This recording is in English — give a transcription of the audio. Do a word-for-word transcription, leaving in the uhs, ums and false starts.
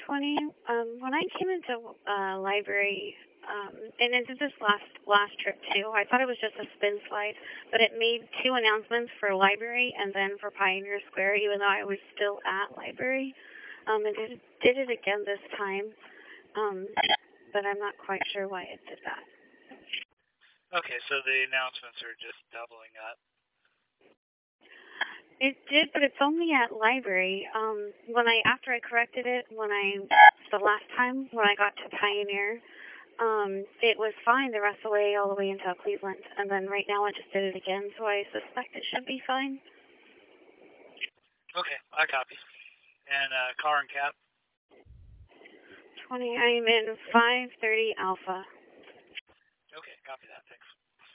twenty, um, when I came into uh, library, um, and I did this last last trip too, I thought it was just a spin slide, but it made two announcements for library and then for Pioneer Square, even though I was still at library. Um, it did, did it again this time, um, but I'm not quite sure why it did that. Okay, so the announcements are just doubling up. It did, but it's only at library. Um, when I after I corrected it, when I the last time when I got to Pioneer, um, it was fine the rest of the way, all the way until Cleveland, and then right now I just did it again, so I suspect it should be fine. Okay, I copy. And uh, car and cap. Twenty. I'm in five thirty Alpha. Okay, copy that. Thanks.